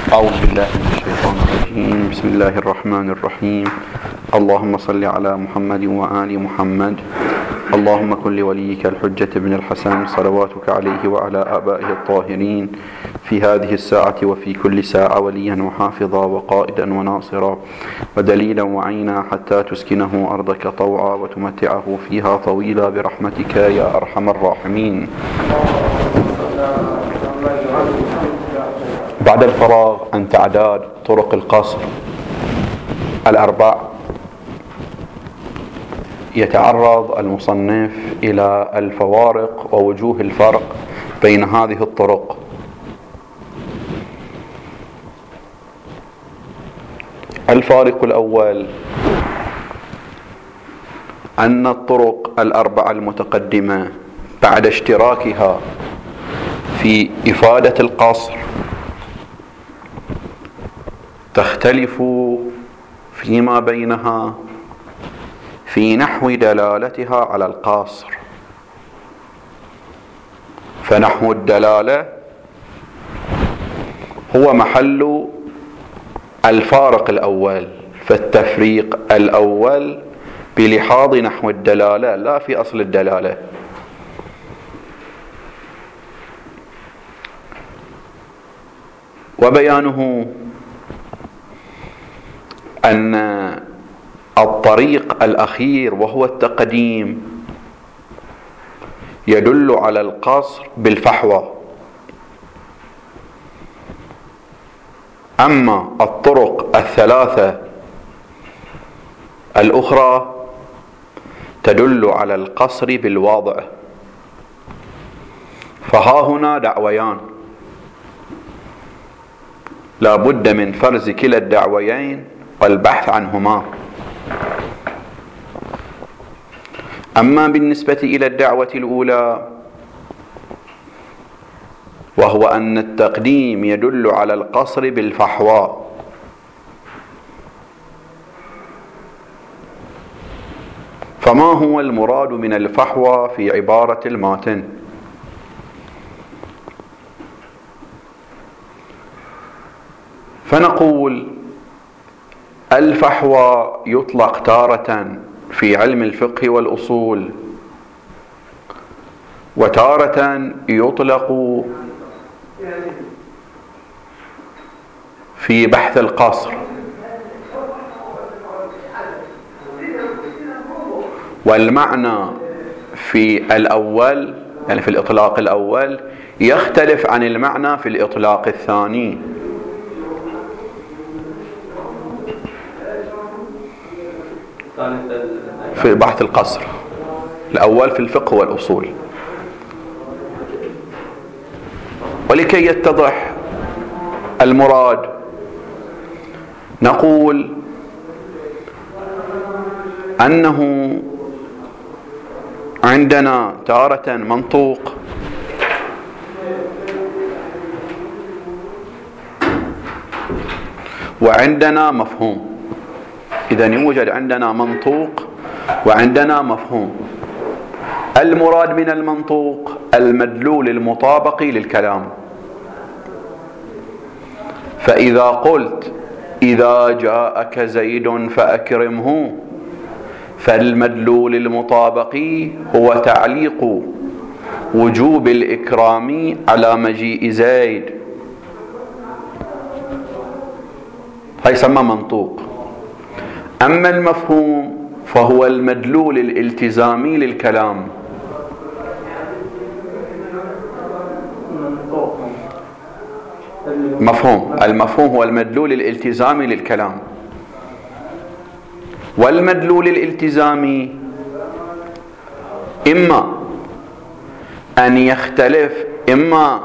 أعوذ بالله من الشيطان الرجيم. بسم الله الرحمن الرحيم. اللهم صل على محمد وآل محمد. اللهم كن لوليك الحجة بن الحسن صلواتك عليه وعلى آبائه الطاهرين في هذه الساعة وفي كل ساعة وليا وحافظا وقائدا وناصرا ودليلا وعينا حتى تسكنه أرضك طوعا وتمتعه فيها طويلا برحمتك يا أرحم الراحمين. بعد الفراغ عن تعداد طرق القصر الأربع، يتعرض المصنف إلى الفوارق ووجوه الفرق بين هذه الطرق. الفارق الأول أن الطرق الأربعة المتقدمة بعد اشتراكها في إفادة القصر تختلف فيما بينها في نحو دلالتها على القصر. فنحو الدلالة هو محل الفارق الأول، فالتفريق الأول بلحاظ نحو الدلالة لا في أصل الدلالة. وبيانه أن الطريق الأخير وهو التقديم يدل على القصر بالفحوى، أما الطرق الثلاثة الأخرى تدل على القصر بالواضع. فها هنا دعويان لا بد من فرز كلا الدعويين والبحث عنهما. أما بالنسبة إلى الدعوة الأولى وهو أن التقديم يدل على القصر بالفحوى، فما هو المراد من الفحوى في عبارة الماتن؟ فنقول الفحوى يطلق تارة في علم الفقه والأصول، وتارة يطلق في بحث القصر. والمعنى في الأول يعني في الإطلاق الأول يختلف عن المعنى في الإطلاق الثاني. في بحث القصر الأول في الفقه والأصول. ولكي يتضح المراد نقول أنه عندنا تارة منطوق وعندنا مفهوم. إذن يوجد عندنا منطوق وعندنا مفهوم. المراد من المنطوق المدلول المطابق للكلام. فإذا قلت إذا جاءك زيد فأكرمه، فالمدلول المطابق هو تعليق وجوب الإكرام على مجيء زيد، هذا يسمى منطوق. أما المفهوم فهو المدلول الالتزامي للكلام. المفهوم هو المدلول الالتزامي للكلام. والمدلول الالتزامي إما أن يختلف، إما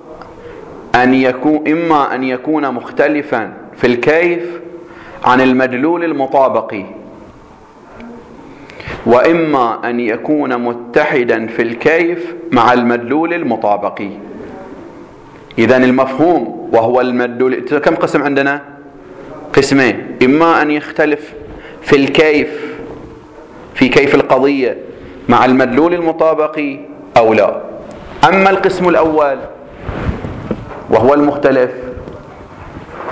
أن يكون مختلفا في الكيف عن المدلول المطابق، وإما أن يكون متحدا في الكيف مع المدلول المطابق. إذن المفهوم وهو المدلول كم قسم عندنا؟ قسمين، إما أن يختلف في الكيف في كيف القضية مع المدلول المطابق أو لا. أما القسم الأول وهو المختلف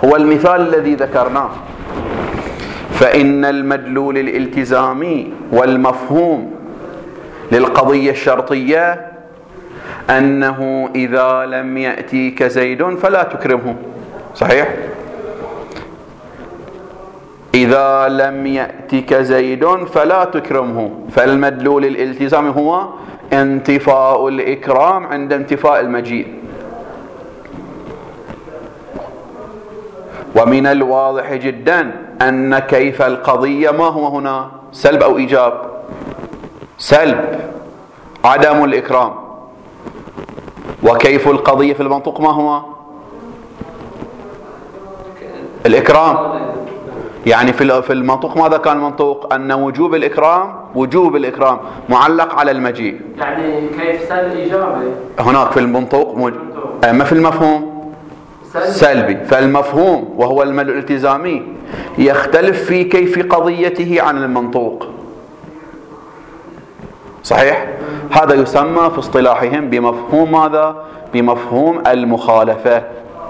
هو المثال الذي ذكرناه. فإن المدلول الالتزامي والمفهوم للقضية الشرطية أنه إذا لم يأتيك زيد فلا تكرمه. صحيح؟ إذا لم يأتك زيد فلا تكرمه، فالمدلول الالتزامي هو انتفاء الإكرام عند انتفاء المجيء. ومن الواضح جدا أن كيف القضية ما هو هنا؟ سلب أو إيجاب؟ سلب، عدم الإكرام. وكيف القضية في المنطق ما هو؟ الإكرام. يعني في المنطق ماذا كان المنطق؟ أن وجوب الإكرام معلق على المجيء. يعني كيف سلب إيجابي؟ هناك في المنطق أما في المفهوم سلبي. فالمفهوم وهو المدلول الالتزامي يختلف في كيف قضيته عن المنطوق. صحيح؟ هذا يسمى في اصطلاحهم بمفهوم ماذا؟ بمفهوم المخالفة.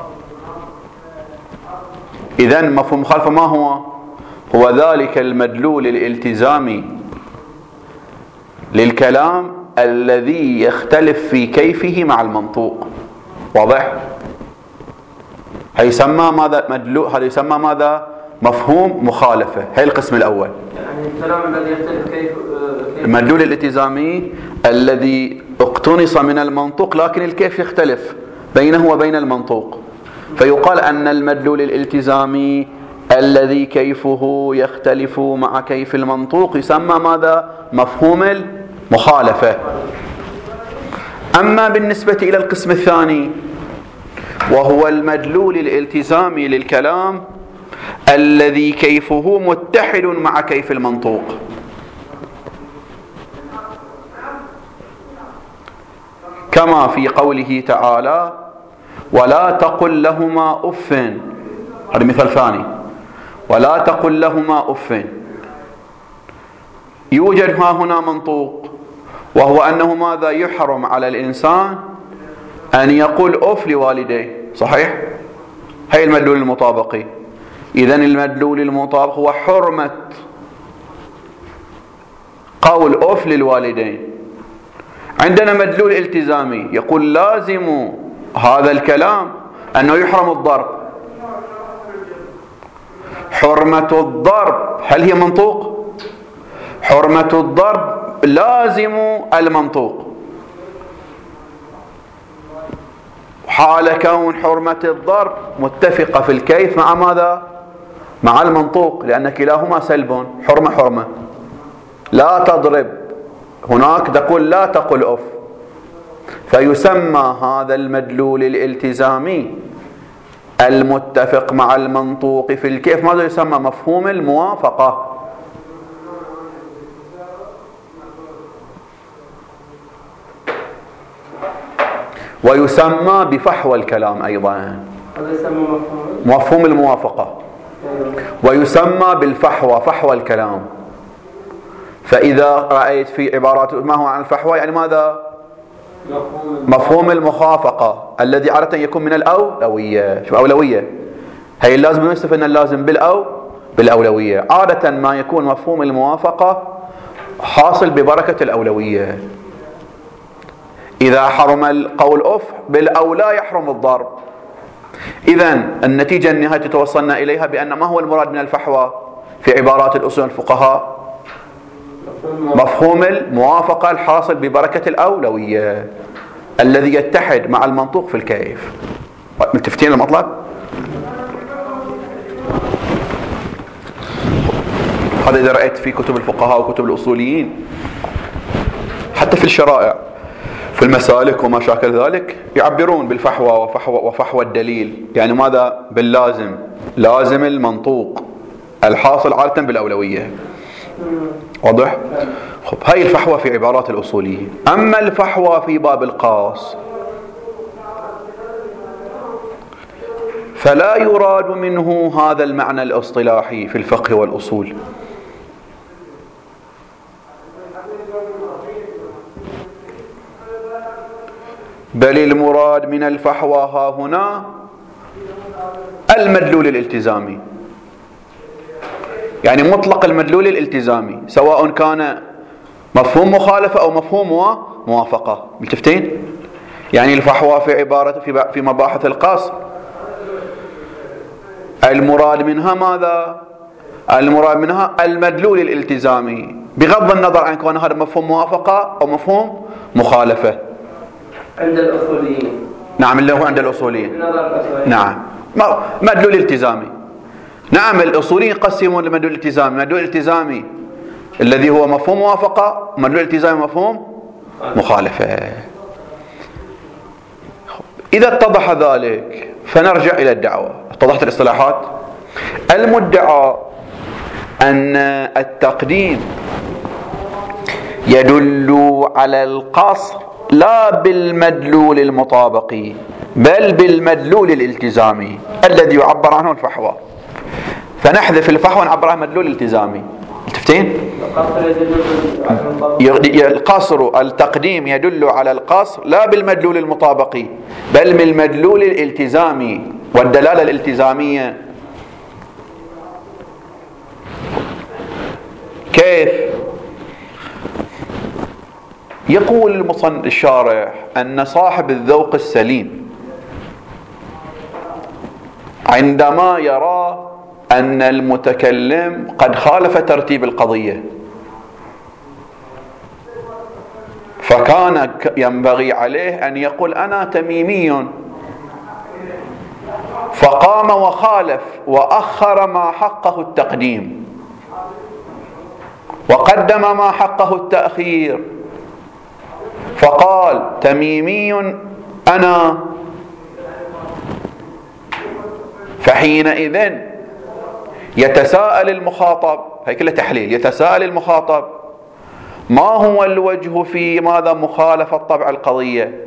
إذن مفهوم المخالفة ما هو؟ هو ذلك المدلول الالتزامي للكلام الذي يختلف في كيفه مع المنطوق. واضح؟ هذا يسمى ماذا؟ مفهوم مخالفة. هي القسم الأول. يعني الكلام الذي يختلف كيف المدلول الالتزامي الذي اقتنص من المنطوق لكن الكيف يختلف بينه وبين المنطوق. فيقال أن المدلول الالتزامي الذي كيفه يختلف مع كيف المنطوق يسمى ماذا؟ مفهوم المخالفة. أما بالنسبة إلى القسم الثاني وهو المدلول الالتزامي للكلام الذي كيفه متحد مع كيف المنطوق، كما في قوله تعالى ولا تقل لهما أف. هذا مثال ثاني. ولا تقل لهما أف. يوجد هنا منطوق وهو أنه ماذا؟ يحرم على الإنسان أن يقول أف لوالديه. صحيح؟ هي المدلول المطابقي. إذن المدلول المطابق هو حرمة قول أف للوالدين. عندنا مدلول التزامي يقول لازم هذا الكلام أنه يحرم الضرب. حرمة الضرب هل هي منطوق؟ حرمة الضرب لازم المنطوق. حال كون حرمة الضرب متفقة في الكيف مع ماذا؟ مع المنطوق، لأن كلاهما سلب. حرمة لا تضرب، هناك تقول لا تقل أف. فيسمى هذا المدلول الالتزامي المتفق مع المنطوق في الكيف ماذا يسمى؟ مفهوم الموافقة. ويسمى بفحوى الكلام أيضا، مفهوم الموافقة. ويسمى بالفحوى، فحوى الكلام. فإذا رأيت في عبارات ما هو عن الفحوى يعني ماذا؟ مفهوم المخافقة الذي عادة يكون من الأولوية. شو أولوية؟ هي اللازم نصف أن اللازم بالأولوية. عادة ما يكون مفهوم الموافقة حاصل ببركة الأولوية. إذا حرم القول أف بالأولى يحرم الضرب. إذن النتيجة النهائية توصلنا إليها بأن ما هو المراد من الفحوى في عبارات الأصول الفقهاء؟ مفهوم الموافقة الحاصل ببركة الأولوية الذي يتحد مع المنطوق في الكيف. ملتفتين المطلب؟ هذا إذا رأيت في كتب الفقهاء وكتب الأصوليين حتى في الشرائع في المسالك وما شاكل ذلك يعبرون بالفحوى وفحوى الدليل. يعني ماذا؟ باللازم، لازم المنطوق الحاصل عادة بالأولوية. واضح؟ خب هاي الفحوى في عبارات الأصوليين. أما الفحوى في باب القاص فلا يراد منه هذا المعنى الاصطلاحي في الفقه والأصول، بل المراد من الفحوى ها هنا المدلول الالتزامي، يعني مطلق المدلول الالتزامي، سواء كان مفهوم مخالفة أو مفهوم موافقة. ملتفتين؟ يعني الفحوى في عبارة في مباحث القصر المراد منها ماذا؟ المراد منها المدلول الالتزامي، بغض النظر عن كون هذا مفهوم موافقة أو مفهوم مخالفة. عند الأصوليين. نعم، اللي هو عند الأصوليين. نعم، مدلول التزامي. نعم، الأصوليين يقسمون المدلول الالتزامي، مدلول الالتزامي الذي هو مفهوم موافقة، ومدلول الالتزامي مفهوم مخالفة. إذا اتضح ذلك فنرجع إلى الدعوة. اتضحت الاصطلاحات. المدعى أن التقديم يدل على القصر لا بالمدلول المطابقي بل بالمدلول الالتزامي الذي يعبر عنه الفحوى، فنحذف الفحوى ونعبر عنه مدلول التزامي. التفتين؟ القصر التقديم يدل على القصر لا بالمدلول المطابقي بل بالمدلول الالتزامي والدلالة الالتزامية. كيف؟ يقول الشارح أن صاحب الذوق السليم عندما يرى أن المتكلم قد خالف ترتيب القضية فكان ينبغي عليه أن يقول أنا تميمي، فقام وخالف وأخر ما حقه التقديم وقدم ما حقه التأخير، فقال تميمي أنا، فحينئذ يتساءل المخاطب، هي كلها تحليل، يتساءل المخاطب ما هو الوجه في ماذا مخالفة طبع القضية؟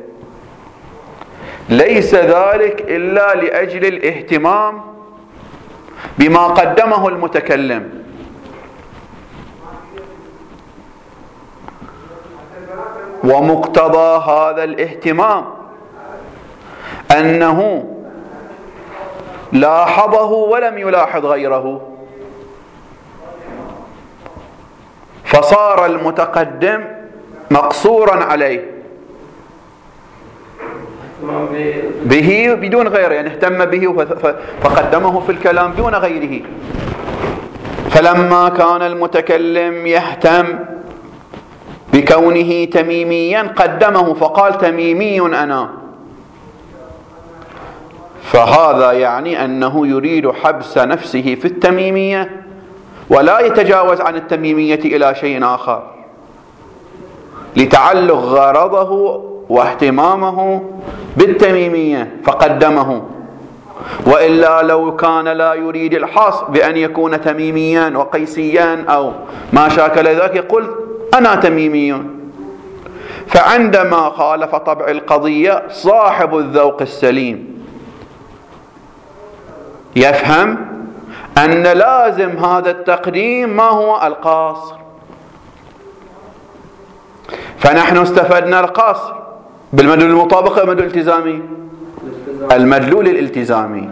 ليس ذلك إلا لأجل الاهتمام بما قدمه المتكلم، ومقتضى هذا الاهتمام أنه لاحظه ولم يلاحظ غيره، فصار المتقدم مقصورا عليه به بدون غيره، يعني اهتم به فقدمه في الكلام دون غيره. فلما كان المتكلم يهتم بكونه تميميا قدمه فقال تميمي أنا، فهذا يعني أنه يريد حبس نفسه في التميمية ولا يتجاوز عن التميمية إلى شيء آخر لتعلق غرضه واهتمامه بالتميمية فقدمه، وإلا لو كان لا يريد الحصر بأن يكون تميميا وقيسيا أو ما شاكل ذلك يقول أنا تميمي. فعندما خالف طبع القضية صاحب الذوق السليم يفهم أن لازم هذا التقديم ما هو القصر، فنحن استفدنا القصر بالمدلول المطابق والمدلول الالتزامي، المدلول الالتزامي،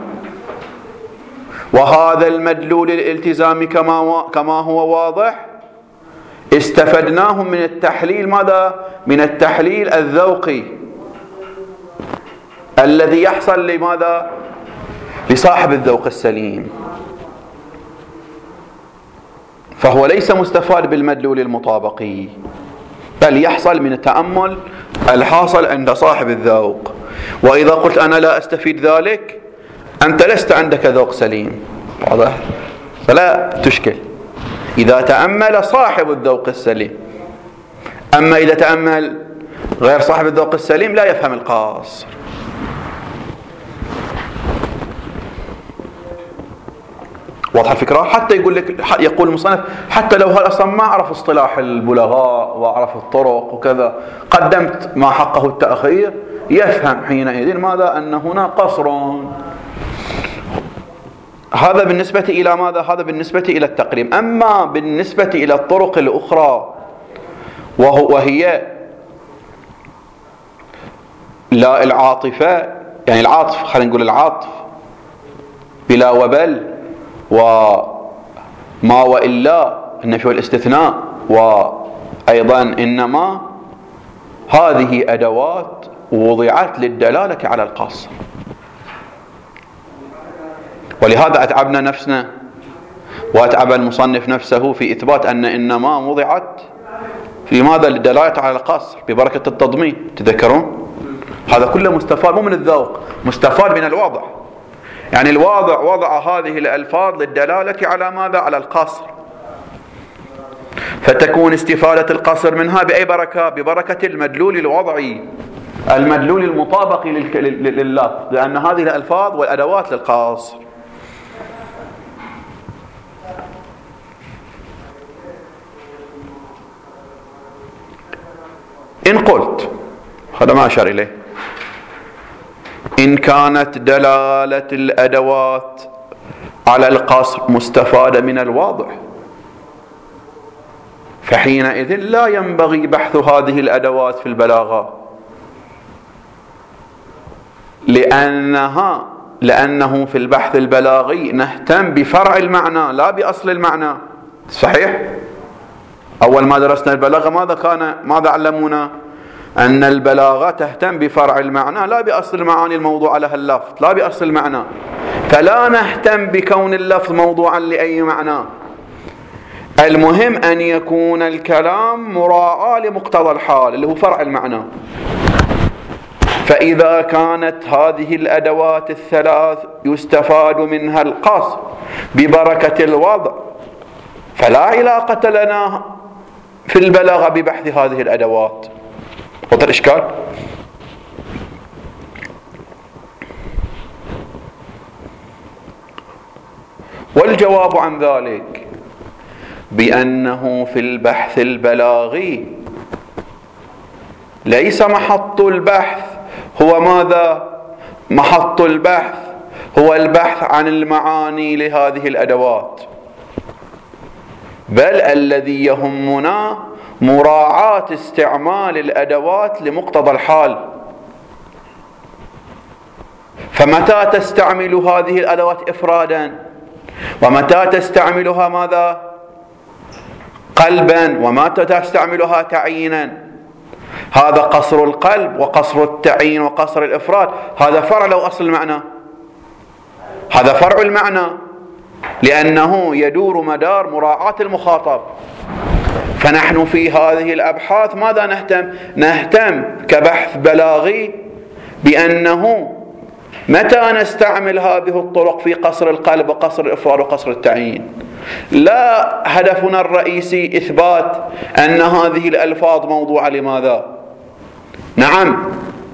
وهذا المدلول الالتزامي كما هو واضح استفدناه من التحليل ماذا؟ من التحليل الذوقي الذي يحصل لماذا؟ لصاحب الذوق السليم، فهو ليس مستفاد بالمدلول المطابقي بل يحصل من التأمل الحاصل عند صاحب الذوق. وإذا قلت أنا لا أستفيد ذلك أنت لست عندك ذوق سليم، واضح؟ فلا تشكل إذا تأمل صاحب الذوق السليم، أما إذا تأمل غير صاحب الذوق السليم لا يفهم القاصر. واضح الفكرة؟ حتى يقول المصنف حتى لو هل أصلا ما أعرف اصطلاح البلغاء وأعرف الطرق وكذا قدمت ما حقه التأخير يفهم حينئذ ماذا؟ أن هنا قصر. هذا بالنسبة إلى ماذا؟ هذا بالنسبة إلى التقريم. أما بالنسبة إلى الطرق الأخرى وهي لا العاطفة، يعني العاطف، خلينا نقول العاطف بلا وبل وما وإلا النفي والاستثناء وأيضا إنما، هذه أدوات وضعت للدلالة على القصر. ولهذا أتعبنا نفسنا وأتعب المصنف نفسه في إثبات أن إنما وضعت في ماذا؟ للدلالة على القصر ببركة التضمين. تذكرون هذا كله مستفاد مو من الذوق، مستفاد من الوضع. يعني الواضع وضع هذه الألفاظ للدلالة على ماذا؟ على القصر. فتكون استفادة القصر منها بأي بركة؟ ببركة المدلول الوضعي، المدلول المطابق لللفظ، لأن هذه الألفاظ والأدوات للقصر. إن قلت، هذا ما أشار إليه، إن كانت دلالة الأدوات على القصر مستفادة من الواضح، فحينئذ لا ينبغي بحث هذه الأدوات في البلاغة، لأنه في البحث البلاغي نهتم بفرع المعنى لا بأصل المعنى. صحيح؟ أول ما درسنا البلاغة ماذا علمونا؟ أن البلاغة تهتم بفرع المعنى لا بأصل المعاني الموضوع لها اللفظ، لا بأصل المعنى. فلا نهتم بكون اللفظ موضوعا لأي معنى، المهم أن يكون الكلام مراعاة لمقتضى الحال اللي هو فرع المعنى. فإذا كانت هذه الأدوات الثلاث يستفاد منها القصر ببركة الوضع، فلا علاقة لنا في البلاغة ببحث هذه الأدوات. وضع الإشكال؟ والجواب عن ذلك بأنه في البحث البلاغي ليس محط البحث هو ماذا؟ محط البحث هو البحث عن المعاني لهذه الأدوات، بل الذي يهمنا مراعاة استعمال الأدوات لمقتضى الحال. فمتى تستعمل هذه الأدوات إفرادا، ومتى تستعملها ماذا؟ قلبا، ومتى تستعملها تعيينا. هذا قصر القلب وقصر التعيين وقصر الإفراد، هذا فرع لو أصل المعنى، هذا فرع المعنى، لأنه يدور مدار مراعاة المخاطب. فنحن في هذه الأبحاث ماذا نهتم كبحث بلاغي بأنه متى نستعمل هذه الطرق في قصر القلب وقصر الإفراد وقصر التعيين. لا هدفنا الرئيسي إثبات أن هذه الألفاظ موضوعة لماذا؟ نعم،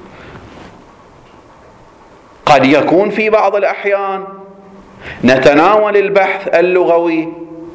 قد يكون في بعض الأحيان نتناول البحث اللغوي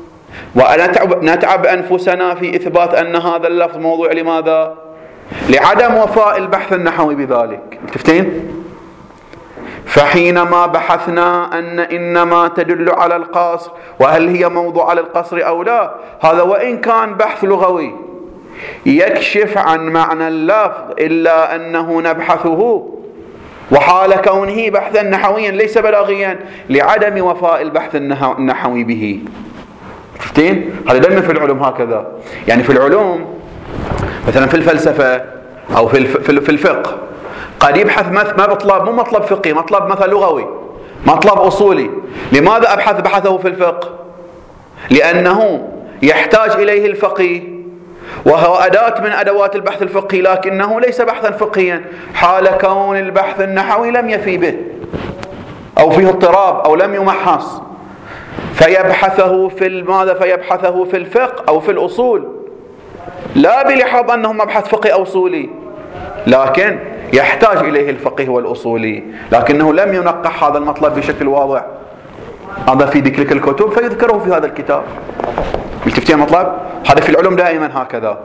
ونتعب أنفسنا في إثبات أن هذا اللفظ موضوع لماذا؟ لعدم وفاء البحث النحوي بذلك. تفتين؟ فحينما بحثنا أن إنما تدل على القصر وهل هي موضوع على القصر أو لا، هذا وإن كان بحث لغوي يكشف عن معنى اللفظ إلا أنه نبحثه وحال كونه بحثا نحويا ليس بلاغيا لعدم وفاء البحث النحوي به. شفتين؟ هذا دائما في العلوم هكذا. يعني في العلوم مثلا في الفلسفة أو في الفقه قد يبحث ما مطلب، مو مطلب فقهي، مطلب مثلا لغوي، مطلب أصولي. لماذا أبحث بحثه في الفقه؟ لأنه يحتاج إليه الفقيه وهو أداة من أدوات البحث الفقهي، لكنه ليس بحثا فقهيا حال كون البحث النحوي لم يفي به أو فيه اضطراب أو لم يمحص، فيبحثه في ماذا؟ فيبحثه في الفقه أو في الأصول، لا بلحاظ أنه مبحث فقهي أو أصولي، لكن يحتاج إليه الفقيه والأصولي، لكنه لم ينقح هذا المطلب بشكل واضح. هذا في ذكر الكتب فيذكره في هذا الكتاب. التفتين مطلب هذا في العلوم دائما هكذا.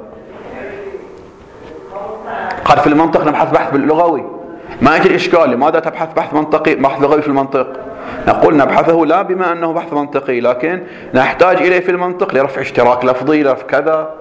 قال في المنطق نبحث بحث باللغوي، ما يجي الإشكال لماذا تبحث بحث منطقي بحث لغوي في المنطق؟ نقول نبحثه لا بما أنه بحث منطقي، لكن نحتاج إليه في المنطق لرفع اشتراك لفظي، لرفع كذا.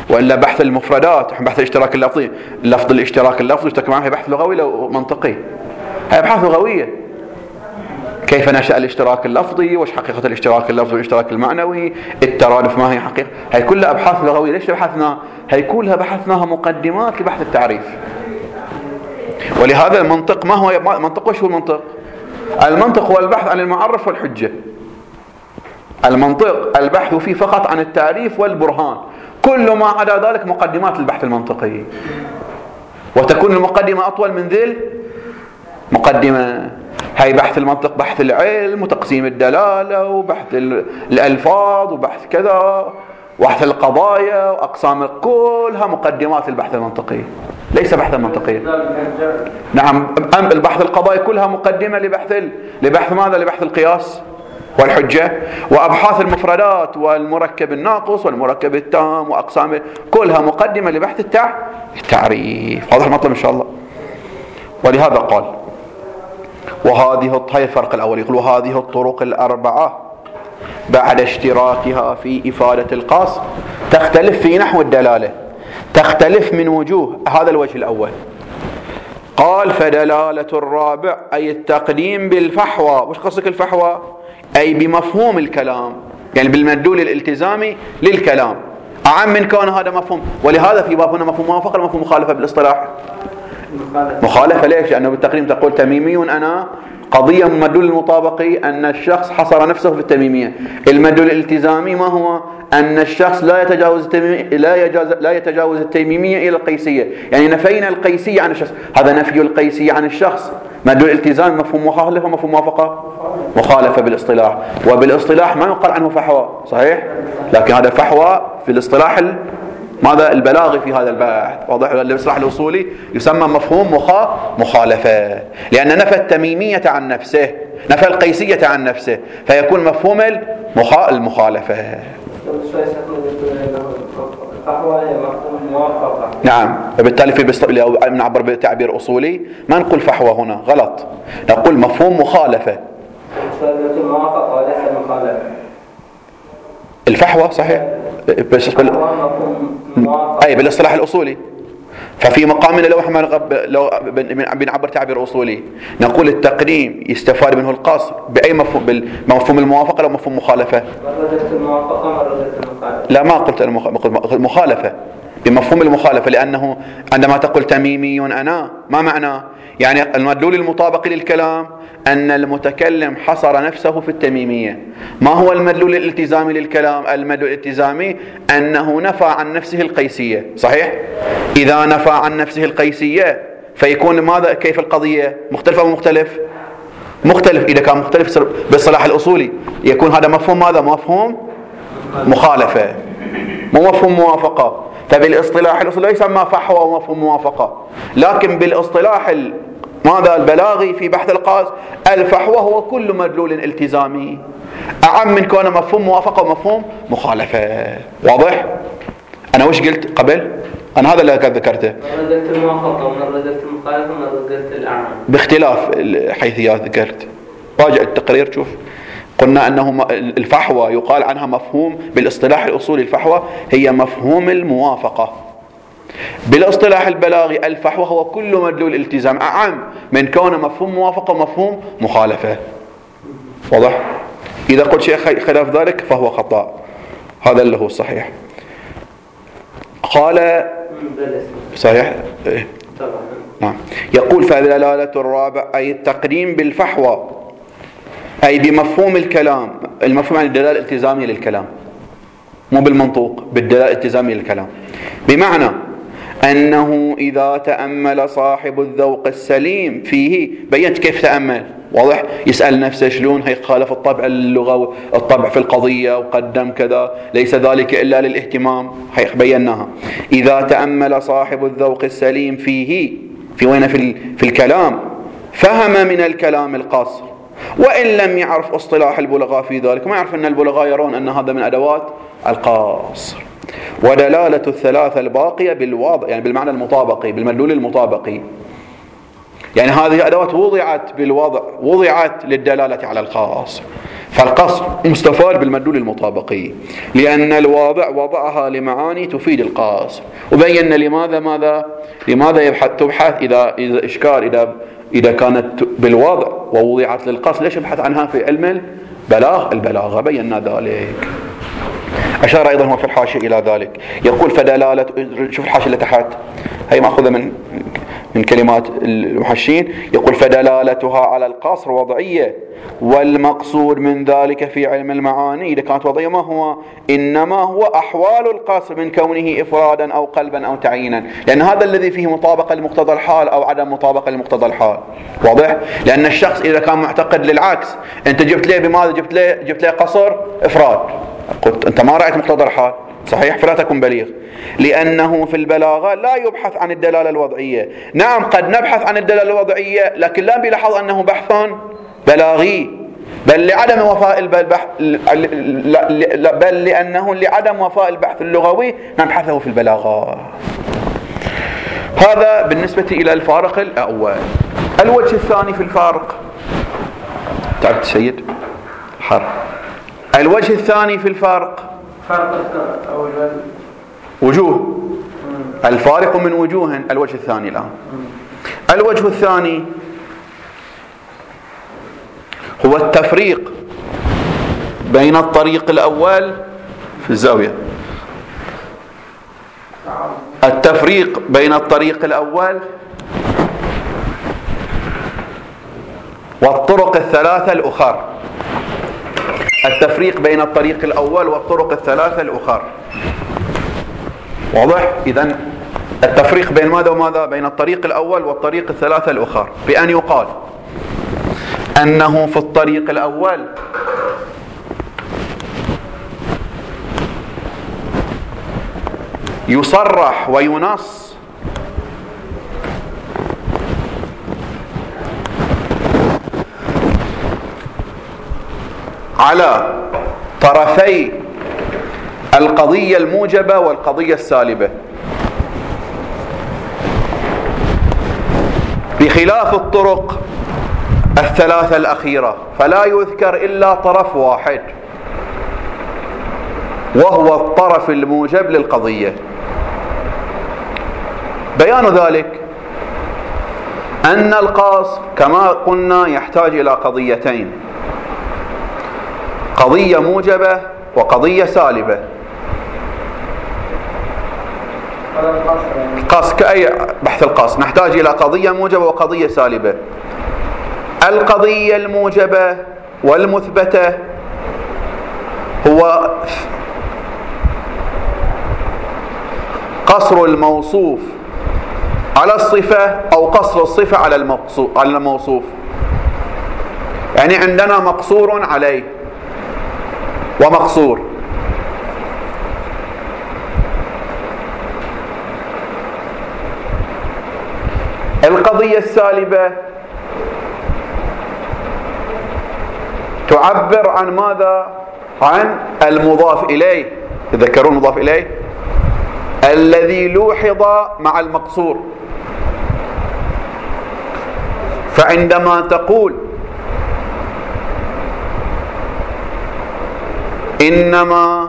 وإلا بحث المفردات، بحث الاشتراك اللفظي، لفظ الاشتراك اللفظي اشترك معه بحث لغوي لو منطقي، هي أبحاث لغوية. كيف نشأ الاشتراك اللفظي، وش حقيقة الاشتراك اللفظي والاشتراك المعنوي، الترادف ما هي حقيقة، هي كلها أبحاث لغوية. ليش بحثنا؟ هي كلها بحثناها مقدمات لبحث التعريف. ولهذا المنطق ما هو منطق؟ وش هو المنطق؟ المنطق هو البحث عن المعرف والحجة. المنطق البحث فيه فقط عن التعريف والبرهان، كل ما عدا ذلك مقدمات البحث المنطقي، وتكون المقدمة أطول من ذي المقدمة. هاي بحث المنطق بحث العلم وتقسيم الدلالة وبحث الألفاظ وبحث كذا وبحث القضايا وأقسام، كلها مقدمات البحث المنطقي، ليس بحثا منطقيا. نعم، البحث القضائي كلها مقدمة لبحث ماذا؟ لبحث القياس والحجة. وأبحاث المفردات والمركب الناقص والمركب التام وأقسام، كلها مقدمة لبحث التعريف. واضح المطلب إن شاء الله. ولهذا قال هاي الفرق الأول، يقول وهذه الطرق الأربعة بعد اشتراكها في إفادة القاص تختلف في نحو الدلالة، تختلف من وجوه. هذا الوجه الأول. قال فدلالة الرابع أي التقديم بالفحوى. وش قصدك الفحوى؟ أي بمفهوم الكلام، يعني بالمدلول الالتزامي للكلام، أعم من كون هذا مفهوم. ولهذا في باب هنا مفهوم موافقة ومفهوم مخالفة بالاصطلاح. مخالفة ليش؟ لأنه بالتقديم تقول تميمي أنا، قضية من مدلول المطابقي أن الشخص حصر نفسه في التميمية. المدلول الالتزامي ما هو؟ أن الشخص لا يتجاوز التميمية إلى القيسية، يعني نفينا القيسية عن الشخص، هذا نفي القيسية عن الشخص. مدلول الالتزام مفهوم مخالفة ومفهوم موافقة، مخالفة بالاصطلاح. وبالاصطلاح ما يقال عنه فحوى، صحيح؟ لكن هذا فحوى في الاصطلاح ماذا؟ البلاغي في هذا البحث. واضح؟ الاصطلاح الأصولي يسمى مفهوم مخالفة، لأن نفى التميمية عن نفسه، نفى القيسية عن نفسه، فيكون مفهوم المخالفة. نعم، وبالتالي لو نعبر بتعبير أصولي ما نقول فحوى هنا، غلط، نقول مفهوم مخالفة. الفحوى صحيح أي بالاصطلاح الأصولي. ففي مقامنا لو بنعبر تعبير أصولي نقول التقديم يستفاد منه القصر بأي مفهوم؟ بالمفهوم الموافقة أو مفهوم مخالفة؟ لا، ما قلت مخالفة، بمفهوم المخالفة، لأنه عندما تقول تميمي أنا ما معناه؟ يعني المدلول المطابق للكلام أن المتكلم حصر نفسه في التميمية. ما هو المدلول الالتزامي للكلام؟ المدلول الالتزامي أنه نفى عن نفسه القيسية، صحيح؟ إذا نفى عن نفسه القيسية فيكون ماذا؟ كيف القضية؟ مختلف أو مختلف؟ مختلف. إذا كان مختلف بالصلاح الأصولي يكون هذا مفهوم ماذا؟ مفهوم مخالفة، مو مفهوم موافقة. فبالاصطلاح الأصولي يسمى فحوى ومفهوم موافقة، لكن بالاصطلاح ماذا؟ البلاغي في بحث القاص، الفحوى هو كل مدلول التزامي أعم من كونه مفهوم موافقة ومفهوم مخالفة. واضح؟ أنا وش قلت قبل؟ أنا هذا اللي ذكرته. مرة قلت الموافقة ومرة قلت المخالفة ومرة قلت الأعم، باختلاف الحيثيات ذكرت. راجع التقرير شوف. قلنا أنه الفحوى يقال عنها مفهوم بالاصطلاح الأصولي، الفحوى هي مفهوم الموافقة. بالاصطلاح البلاغي الفحوى هو كل مدلول التزام أعم من كونه مفهوم موافقة ومفهوم مخالفة. واضح؟ إذا قلت شيء خلاف ذلك فهو خطأ، هذا اللي هو الصحيح. قال صحيح؟ نعم. يقول فدلالة الرابع أي التقديم بالفحوى أي بمفهوم الكلام. المفهوم عن الدلالة الالتزامية للكلام، مو بالمنطوق، بالدلالة الالتزامية للكلام، بمعنى أنه إذا تأمل صاحب الذوق السليم فيه. بينت كيف تأمل، واضح؟ يسأل نفسه شلون هي خالف الطبع اللغوي، الطبع في القضية وقدم كذا، ليس ذلك إلا للاهتمام، هي بيناها. إذا تأمل صاحب الذوق السليم فيه، في وين؟ في الكلام، فهم من الكلام القصر، وإن لم يعرف اصطلاح البلغاء في ذلك، ما يعرف أن البلغاء يرون أن هذا من أدوات القصر. ودلالة الثلاثة الباقية بالواضع، يعني بالمعنى المطابقي، بالمدلول المطابقي، يعني هذه أدوات وضعت بالوضع، وضعت للدلالة على الخاص. فالقصر مستفاد بالمدلول المطابقي، لأن الواضع وضعها لمعاني تفيد القصر. وبينا لماذا تبحث إذا إشكال إذا كانت بالوضع ووضعت للقصر، ليش يبحث عنها في علم البلاغة؟ بينا ذلك. أشار أيضا هو في الحاشية إلى ذلك، يقول فدلالة، شوف الحاشية اللي تحت هي مأخوذة من كلمات المحشين، يقول فدلالتها على القصر وضعية، والمقصود من ذلك في علم المعاني إذا كانت وضعية ما هو؟ إنما هو أحوال القصر من كونه إفرادا أو قلبا أو تعيينا، لأن هذا الذي فيه مطابقة لمقتضى الحال أو عدم مطابقة لمقتضى الحال. واضح؟ لأن الشخص إذا كان معتقد للعكس، أنت جبت ليه بماذا؟ جبت ليه قصر إفراد، قلت أنت ما رأيت مقتضى الحال، صحيح؟ فلا تكن بليغ، لأنه في البلاغة لا يبحث عن الدلالة الوضعية. نعم قد نبحث عن الدلالة الوضعية، لكن لا بيلاحظ أنه بحث بلاغي، بل لأنه لعدم وفاء البحث اللغوي نبحثه في البلاغة. هذا بالنسبة إلى الفارق الأول. الوجه الثاني في الفارق، تعبت سيد حر. الوجه الثاني في الفارق، وجوه الفارق من وجوه. الوجه الثاني الآن، الوجه الثاني هو التفريق بين الطريق الأول في الزاوية، التفريق بين الطريق الأول والطرق الثلاثة الأخرى، التفريق بين الطريق الأول والطرق الثلاثة الأخرى. واضح؟ إذن التفريق بين ماذا وماذا؟ بين الطريق الأول والطريق الثلاثة الأخرى، بأن يقال أنه في الطريق الأول يصرح وينص على طرفي القضية الموجبة والقضية السالبة، بخلاف الطرق الثلاثة الأخيرة فلا يذكر إلا طرف واحد، وهو الطرف الموجب للقضية. بيان ذلك أن القاص كما قلنا يحتاج إلى قضيتين، قضية موجبة وقضية سالبة. القاص كأي بحث القاص نحتاج إلى قضية موجبة وقضية سالبة. القضية الموجبة والمثبتة هو قصر الموصوف على الصفة أو قصر الصفة على الموصوف، يعني عندنا مقصور عليه ومقصور. القضية السالبة تعبر عن ماذا؟ عن المضاف إليه، تذكرون المضاف إليه الذي لوحظ مع المقصور. فعندما تقول إنما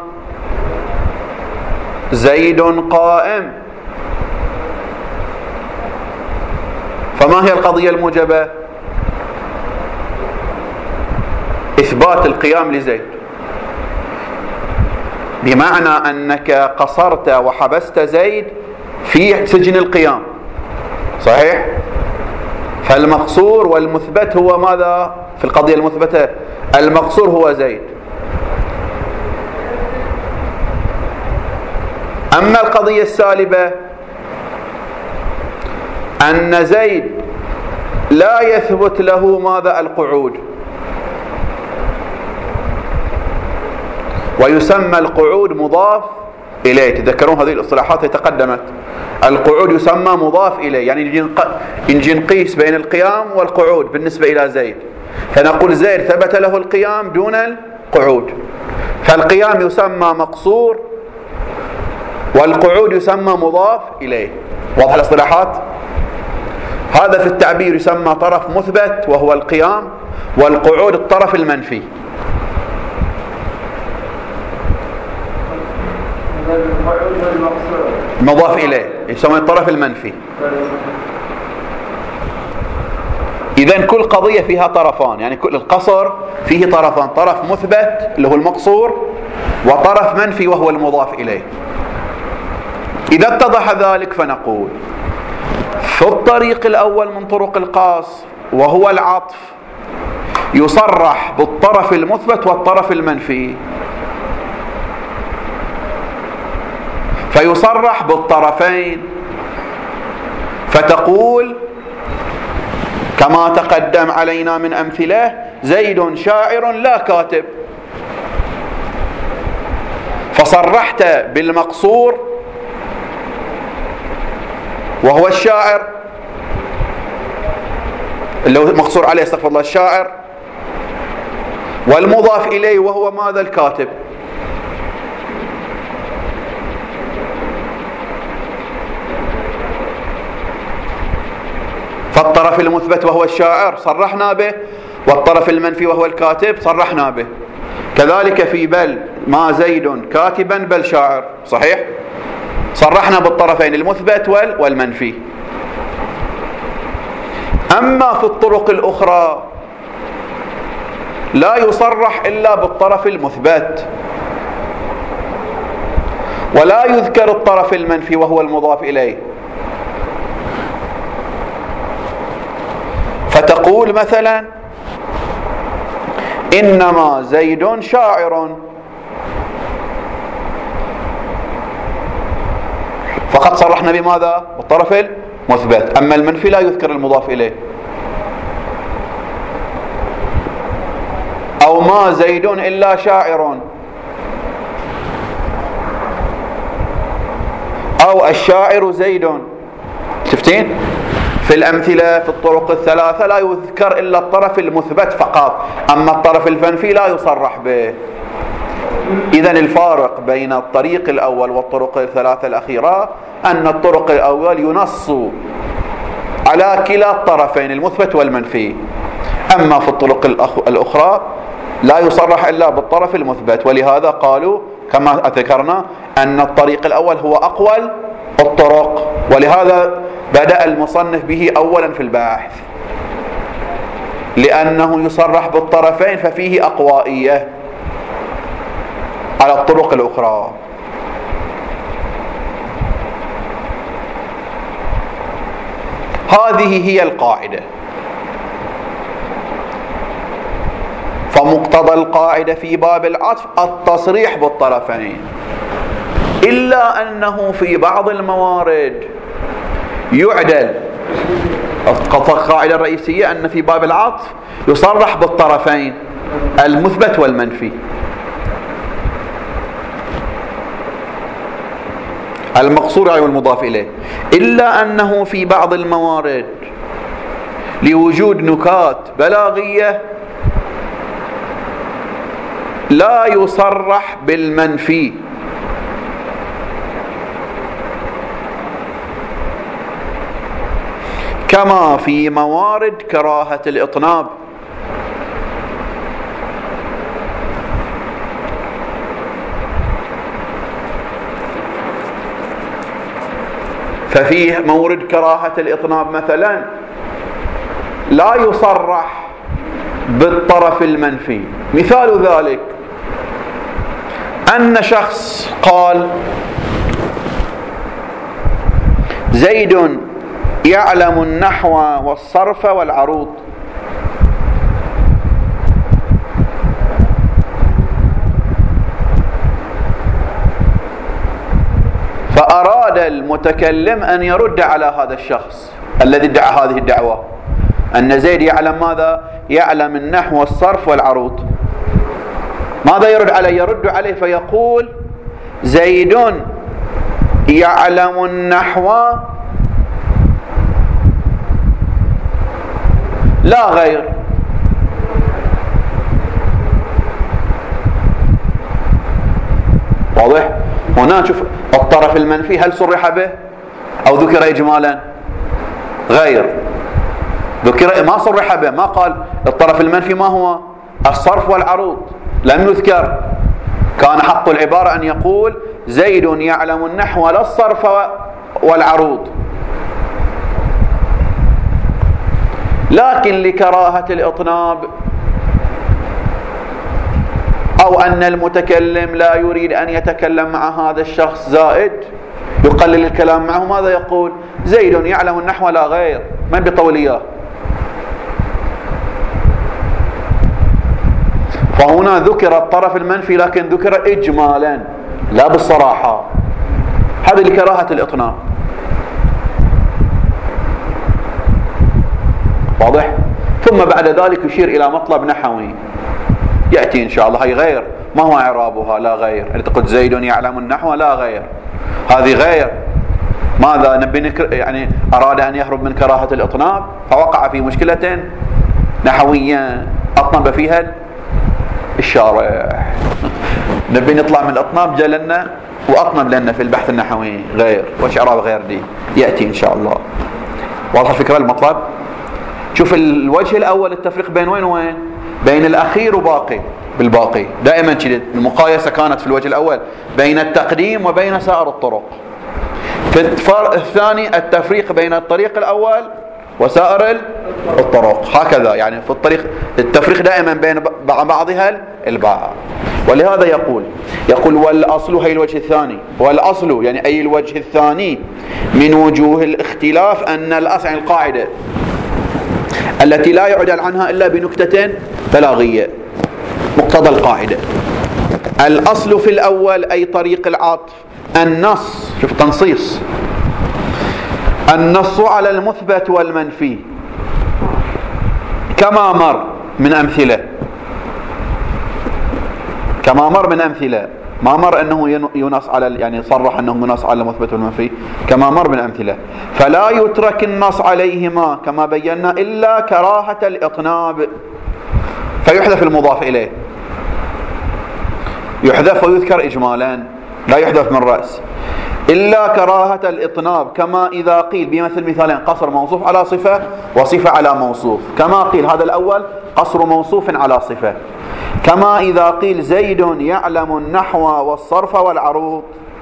زيد قائم، فما هي القضية الموجبة؟ إثبات القيام لزيد، بمعنى أنك قصرت وحبست زيد في سجن القيام، صحيح؟ فالمقصور والمثبت هو ماذا في القضية المثبتة؟ المقصور هو زيد. أما القضية السالبة أن زيد لا يثبت له ماذا؟ القعود، ويسمى القعود مضاف إليه. تذكرون هذه الاصطلاحات تقدمت، القعود يسمى مضاف إليه، يعني نجي نقيس بين القيام والقعود بالنسبة إلى زيد، فنقول زيد ثبت له القيام دون القعود، فالقيام يسمى مقصور والقعود يسمى مضاف إليه. واضح الاصطلاحات؟ هذا في التعبير يسمى طرف مثبت وهو القيام، والقعود الطرف المنفي. مضاف إليه يسمى الطرف المنفي. إذن كل قضية فيها طرفان، يعني كل القصر فيه طرفان، طرف مثبت اللي هو المقصور وطرف منفي وهو المضاف إليه. إذا اتضح ذلك فنقول في الطريق الأول من طرق القاص وهو العطف يصرح بالطرف المثبت والطرف المنفي، فيصرح بالطرفين، فتقول كما تقدم علينا من أمثلة زيد شاعر لا كاتب، فصرحت بالمقصور وهو الشاعر اللي هو مقصور عليه استغفر الله الشاعر، والمضاف إليه وهو ماذا؟ الكاتب. فالطرف المثبت وهو الشاعر صرحنا به، والطرف المنفي وهو الكاتب صرحنا به. كذلك في بل ما زيد كاتبا بل شاعر، صحيح؟ صرحنا بالطرفين المثبت والمنفي. أما في الطرق الأخرى لا يصرح إلا بالطرف المثبت، ولا يذكر الطرف المنفي وهو المضاف إليه. فتقول مثلا إنما زيد شاعر، فقد صرحنا بماذا؟ بالطرف المثبت. أما المنفي لا يذكر المضاف إليه. أو ما زيد إلا شاعر، أو الشاعر زيد. شفتين؟ في الأمثلة في الطرق الثلاثة لا يذكر إلا الطرف المثبت فقط، أما الطرف المنفي لا يصرح به. إذن الفارق بين الطريق الأول والطرق الثلاثة الأخيرة أن الطرق الأول ينص على كلا الطرفين المثبت والمنفي، أما في الطرق الأخرى لا يصرح إلا بالطرف المثبت. ولهذا قالوا كما ذكرنا أن الطريق الأول هو أقوى الطرق، ولهذا بدأ المصنف به أولا في الباحث، لأنه يصرح بالطرفين ففيه أقوائية على الطرق الأخرى. هذه هي القاعدة. فمقتضى القاعدة في باب العطف التصريح بالطرفين، إلا أنه في بعض الموارد يعدل. القاعدة الرئيسية أن في باب العطف يصرح بالطرفين المثبت والمنفي. المقصور عليه والمضاف إليه، إلا أنه في بعض الموارد لوجود نكات بلاغية لا يصرح بالمنفي، كما في موارد كراهة الإطناب. ففيه مورد كراهة الإطناب مثلا لا يصرح بالطرف المنفي. مثال ذلك أن شخص قال زيد يعلم النحو والصرف والعروض، فأراد المتكلم أن يرد على هذا الشخص الذي ادعى هذه الدعوة أن زيد يعلم ماذا؟ يعلم النحو والصرف والعروض. ماذا يرد عليه؟ يرد عليه فيقول زيد يعلم النحو لا غير. واضح؟ هنا شوف الطرف المنفي هل صرح به أو ذكر إجمالا؟ غير، ذكر ما صرح به، ما قال الطرف المنفي ما هو؟ الصرف والعروض، لم يذكر. كان حق العبارة أن يقول زيد يعلم النحو لا الصرف والعروض، لكن لكراهة الإطناب أو أن المتكلم لا يريد أن يتكلم مع هذا الشخص زائد يقلل الكلام معه، ماذا يقول؟ زيد يعلم النحو لا غير. من بيطول إياه؟ فهنا ذكر الطرف المنفي لكن ذكر إجمالا لا بالصراحة، هذا لكراهة الإطناب. واضح؟ ثم بعد ذلك يشير إلى مطلب نحوي يأتي إن شاء الله. هي غير، ما هو إعرابها؟ لا غير. أنت تقول زيد يعلم النحو لا غير، هذه غير. ماذا نبي يعني أراد أن يهرب من كراهة الإطناب فوقع في مشكلة نحوية أطنب فيها الشارع. نبي نطلع من الإطناب جلنا وأطنب لنا في البحث النحوي غير. وش إعراب غير دي؟ يأتي إن شاء الله. واضح الفكرة المطلب؟ شوف الوجه الأول التفريق بين وين وين؟ بين الأخير وباقي. بالباقي دائما كذا المقايسة كانت في الوجه الأول بين التقديم وبين سائر الطرق. في الثاني التفريق بين الطريق الأول وسائر الطرق، هكذا يعني في الطريق التفريق دائما بين بعضها البعض. ولهذا يقول والأصل، هي الوجه الثاني، والأصل يعني أي الوجه الثاني من وجوه الاختلاف أن الأصل القاعدة التي لا يعدل عنها إلا بنكتة بلاغية، مقتضى القاعدة. الأصل في الأول أي طريق العطف النص، شوف تنصيص، النص على المثبت والمنفي كما مر من أمثلة، كما مر من أمثلة، ما مر أنه ينص على يعني صرح أنه ينص على المثبت والمنفي، كما مر من أمثلة. فلا يترك النص عليهما كما بينا إلا كراهة الإطناب، فيحذف المضاف إليه، يحذف ويذكر إجمالا لا يحذف من رأس، إلا كراهة الإطناب كما إذا قيل بمثل مثالين قصر موصوف على صفة وصفة على موصوف، كما قيل هذا الأول قصر موصوف على صفة، كما إذا قيل زيد يعلم النحو والصرف والعروض،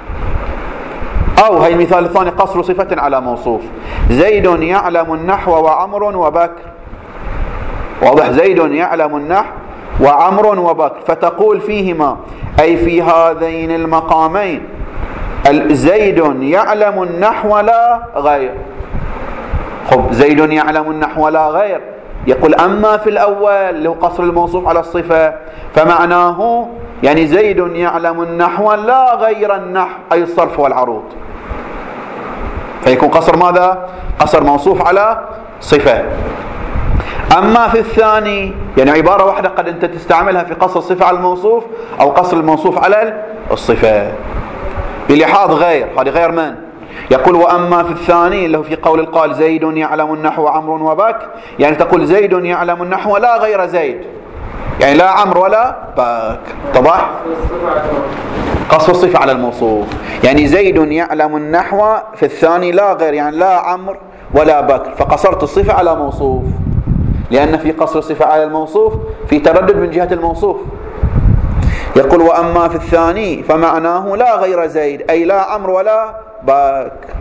أو هي المثال الثاني قصر صفة على موصوف، زيد يعلم النحو وعمر وبكر. واضح؟ زيد يعلم النحو وعمر وبكر، فتقول فيهما أي في هذين المقامين زيد يعلم النحو لا غير. خب زيد يعلم النحو لا غير، يقول أما في الأول اللي هو قصر الموصوف على الصفة فمعناه يعني زيد يعلم النحو لا غير النحو أي الصرف والعروض، فيكون قصر ماذا؟ قصر موصوف على صفة. أما في الثاني يعني عبارة واحدة قد أنت تستعملها في قصر الصفة على الموصوف أو قصر الموصوف على الصفة بلحاظ غير. هذه غير من؟ يقول وأما في الثاني اللي هو في قول القائل زيد يعلم النحو عمر وبكر، يعني تقول زيد يعلم النحو لا غير زيد، يعني لا عمرو ولا بكر. طبعا قصر الصفة على الموصوف، يعني زيد يعلم النحو في الثاني لا غير، يعني لا عمرو ولا بكر، فقصرت الصفة على موصوف، لأن في قصر الصفة على الموصوف في تردد من جهة الموصوف. يقول وأما في الثاني فمعناه لا غير زيد أي لا عمرو ولا بكر.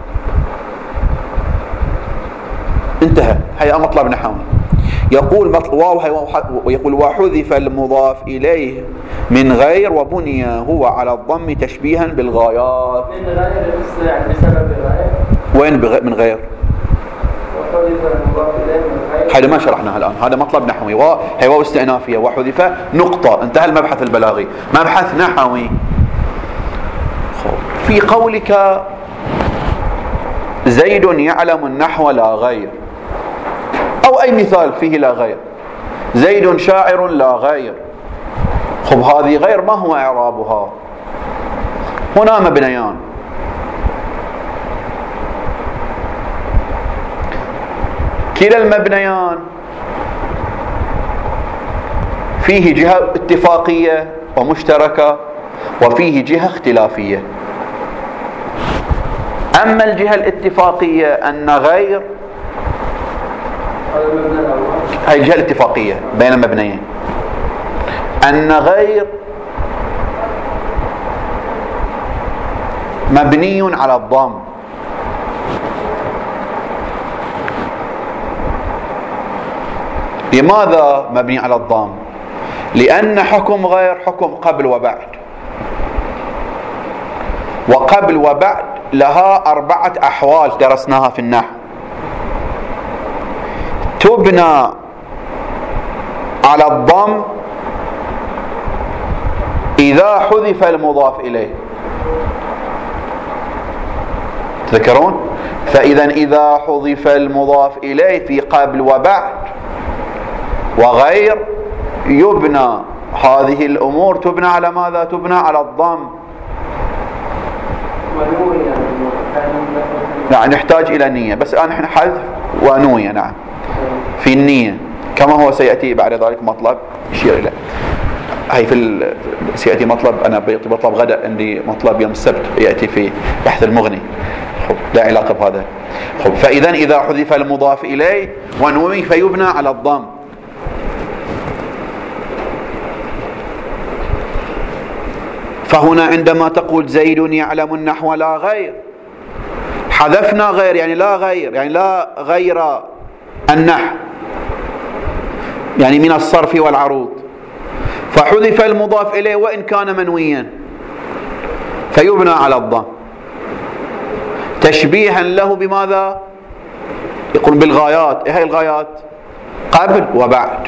انتهى. هي مطلب نحوي. يقول ويقول وحذف المضاف إليه من غير وبني هو على الضم تشبيها بالغايات. من غير يعني بسبب الغير. وين من غير؟ هذا ما شرحناها الآن، هذا مطلب نحوي هي واو استئنافية وحذف نقطة، انتهى المبحث البلاغي، مبحث نحوي. في قولك زيد يعلم النحو لا غير، أو أي مثال فيه لا غير، زيد شاعر لا غير، خب هذه غير ما هو إعرابها؟ هنا مبنيان، كلا المبنيان فيه جهة اتفاقية ومشتركة وفيه جهة اختلافية. أما الجهة الاتفاقية أن غير، هاي الجهة الاتفاقية بين المبنيين، أن غير مبني على الضم. لماذا مبني على الضم؟ لأن حكم غير حكم قبل وبعد، وقبل وبعد لها 4 أحوال درسناها في النحو. تبنى على الضم إذا حذف المضاف إليه، تذكرون؟ فإذا حذف المضاف إليه في قبل وبعد وغير يبنى هذه الأمور، تبنى على ماذا؟ تبنى على الضم. نعم، نحتاج إلى نية، بس الآن نحن حذف ونوية. نعم، في النية كما هو سيأتي بعد ذلك مطلب يشير إليه. هي سيأتي مطلب، أنا بطلب غدا، عندي مطلب يوم السبت يأتي في بحث المغني، لا علاقة بهذا. فإذا حذف المضاف إليه ونوي فيبنى على الضم. فهنا عندما تقول زيد يعلم النحو لا غير، حذفنا غير يعني لا غير، يعني لا غير النحو، يعني من الصرف والعروض، فحذف المضاف إليه وإن كان منويا فيبنى على الضم تشبيها له بماذا؟ يقول بالغايات. إيه هي الغايات؟ قبل وبعد.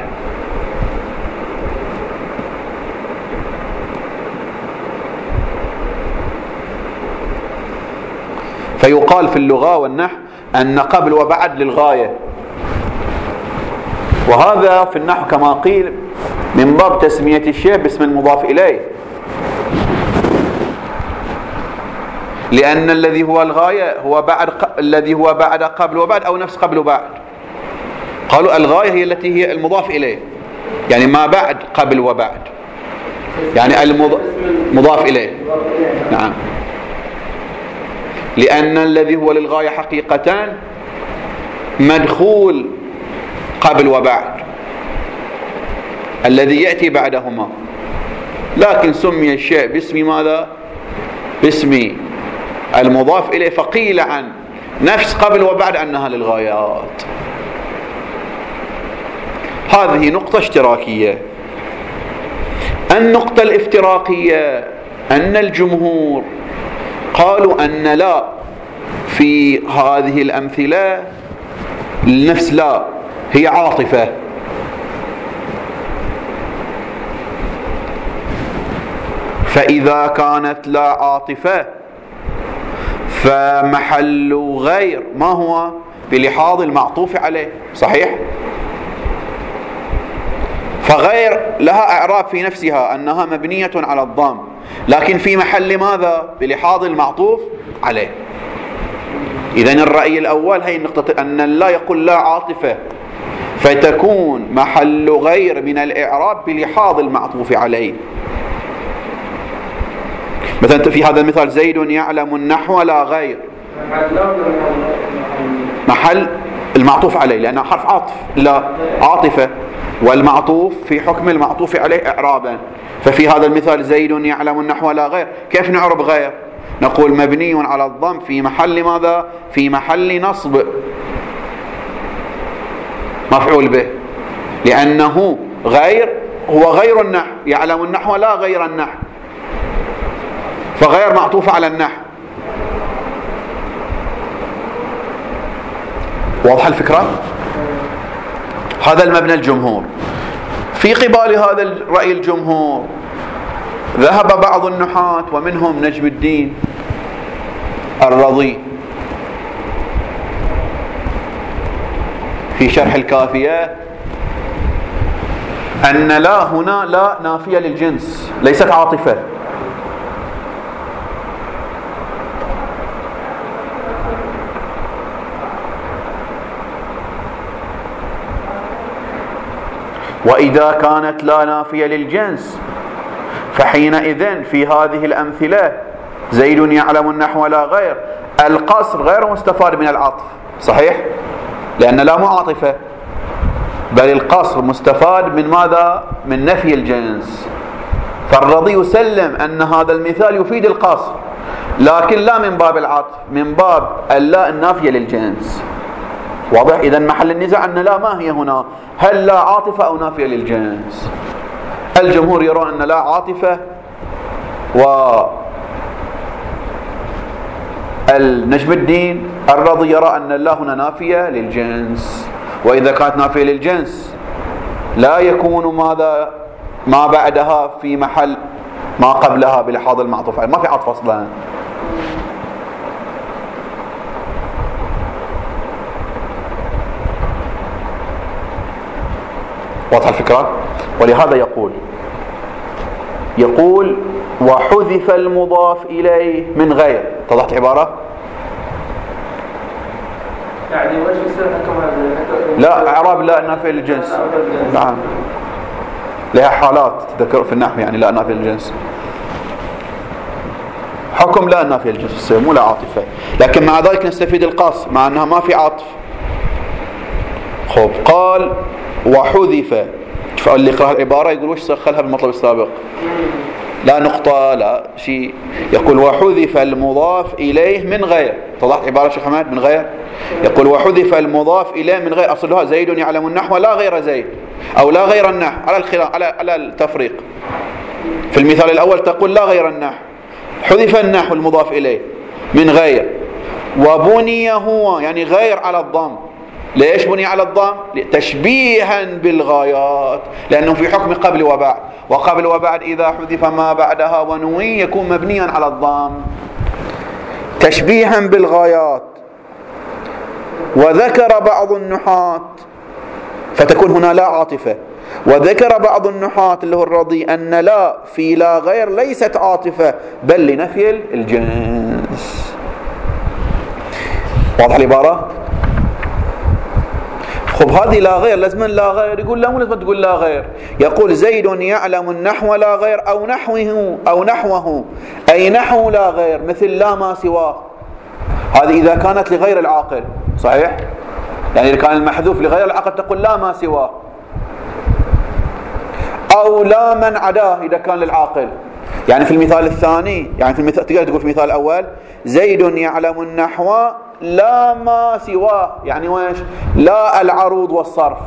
فيقال في اللغة والنحو أن قبل وبعد للغاية، وهذا في النحو كما قيل من باب تسمية الشيء باسم المضاف إليه، لأن الذي هو الغاية هو بعد الذي هو بعد قبل وبعد أو نفس قبل وبعد. قالوا الغاية هي التي هي المضاف إليه، يعني ما بعد قبل وبعد، يعني المضاف إليه. نعم، لأن الذي هو للغاية حقيقة مدخول قبل وبعد الذي يأتي بعدهما، لكن سمي الشيء باسم ماذا؟ باسم المضاف إليه، فقيل عن نفس قبل وبعد أنها للغايات. هذه نقطة اشتراكية. النقطة الافتراقية أن الجمهور قالوا أن لا في هذه الأمثلة النفس لا هي عاطفة، فإذا كانت لا عاطفة فمحل غير ما هو؟ بلحاظ المعطوف عليه، صحيح؟ فغير لها إعراب في نفسها أنها مبنية على الضم، لكن في محل ماذا؟ بلحاظ المعطوف عليه. إذن الرأي الأول هي النقطة، أن لا يقول لا عاطفة فتكون محل غير من الإعراب بلحاظ المعطوف عليه. مثلا في هذا المثال زيد يعلم النحو لا غير، محل المعطوف عليه لأنه حرف عطف، لا عاطفة، والمعطوف في حكم المعطوف عليه إعرابا. ففي هذا المثال زيد يعلم النحو لا غير، كيف نعرب غير؟ نقول مبني على الضم في محل ماذا؟ في محل نصب مفعول به، لأنه غير هو غير النحو، يعلم النحو لا غير النحو، فغير معطوف على النحو. واضح الفكرة؟ هذا المبنى الجمهور. في قبال هذا الرأي الجمهور ذهب بعض النحاة ومنهم نجم الدين الرضي في شرح الكافية أن لا هنا لا نافية للجنس، ليست عاطفة، وإذا كانت لا نافية للجنس فحينئذ في هذه الأمثلة زيد يعلم النحو لا غير، القصر غير مستفاد من العطف، صحيح؟ لأن لا معاطفة، بل القصر مستفاد من ماذا؟ من نفي الجنس. فالرضي يسلم أن هذا المثال يفيد القصر، لكن لا من باب العطف، من باب اللا النافية للجنس. واضح؟ إذا محل النزاع أن لا ما هي هنا، هل لا عاطفة أو نافية للجنس؟ الجمهور يرون أن لا عاطفة، والنجم الدين الرضي يرى أن لا هنا نافية للجنس. وإذا كانت نافية للجنس لا يكون ماذا ما بعدها في محل ما قبلها بلحاظ المعطوف عليه، ما في عطف أصلا. واضح الفكرة؟ ولهذا يقول وحذف المضاف إليه من غير. اتضحت العبارة؟ يعني وش يصير حكم هذا؟ لا، إعراب لا نافية للجنس. نعم، لها حالات تذكر في النحو، يعني لا نافية للجنس، حكم لا نافية للجنس مو لا عاطفة، لكن مع ذلك نستفيد القص مع أنها ما في عطف. خب، قال وحذف، شوف اللي يقرأ العبارة يقول وش سخلها بالمطلب السابق؟ لا نقطة لا شيء. يقول وحذف المضاف إليه من غير. طلعت عبارة شيخ حماد من غير؟ يقول وحذف المضاف إليه من غير، أصلها زيد يعلم النحو لا غير زيد، أو لا غير النحو على الخلاف على التفريق. في المثال الأول تقول لا غير النحو، حذف النحو المضاف إليه من غير، وبني هو يعني غير على الضم. ليش بني على الضم؟ تشبيها بالغايات، لأنه في حكم قبل وبعد، وقبل وبعد إذا حذف ما بعدها ونوي يكون مبنيا على الضم تشبيها بالغايات. وذكر بعض النحاة، فتكون هنا لا عاطفة. وذكر بعض النحاة اللي هو الرضي أن لا في لا غير ليست عاطفة بل لنفي الجنس. واضح العبارة؟ خب، هذه لا غير لازم لا غير. يقول لا مو لازم تقول لا غير، يقول زيد يعلم النحو لا غير أو نحوه أي نحو لا غير، مثل لا ما سواه. هذه إذا كانت لغير العاقل، صحيح؟ يعني إذا كان المحذوف لغير العاقل تقول لا ما سواه، أو لا من عداه إذا كان للعاقل. يعني في المثال الثاني، يعني في المثال تقدر تقول في المثال الأول زيد يعلم النحو لا ما سواه، يعني ويش؟ لا العروض والصرف.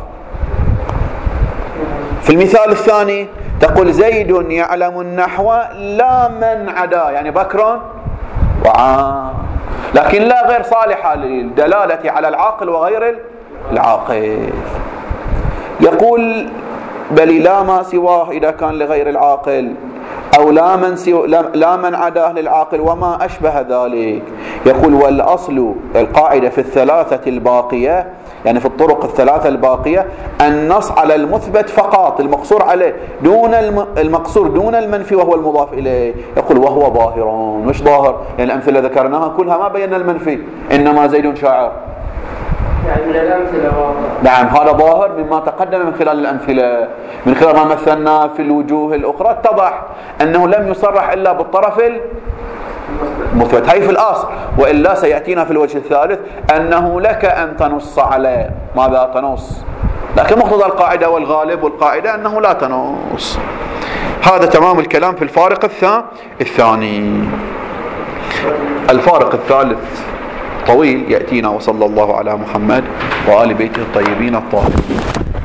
في المثال الثاني تقول زيد يعلم النحو لا من عداه، يعني بكر وعام. لكن لا غير صالحة للدلالة على العاقل وغير العاقل. يقول بل لا ما سواه إذا كان لغير العاقل، أو لا من عداه للعاقل وما أشبه ذلك. يقول والأصل القاعدة في الثلاثة الباقية، يعني في الطرق الثلاثة الباقية، النص على المثبت فقط، المقصور عليه دون المقصور دون المنفي وهو المضاف إليه. يقول وهو ظاهر. وش ظاهر؟ يعني الأمثلة ذكرناها كلها ما بينا المنفي، إنما زيد شاعر. يعني من الأمثلة واضح. نعم، هذا ظاهر مما تقدم من خلال الأمثلة، من خلال ما مثلنا في الوجوه الأخرى اتضح أنه لم يصرح إلا بالطرف المثبت. هي في الأصل، وإلا سيأتينا في الوجه الثالث أنه لك أن تنص عليه. ماذا تنص؟ لكن مقتضى القاعدة والغالب والقاعدة أنه لا تنص. هذا تمام الكلام في الفارق الثاني. الفارق الثالث طويل يأتينا. وصلى الله على محمد وآل بيته الطيبين الطاهرين.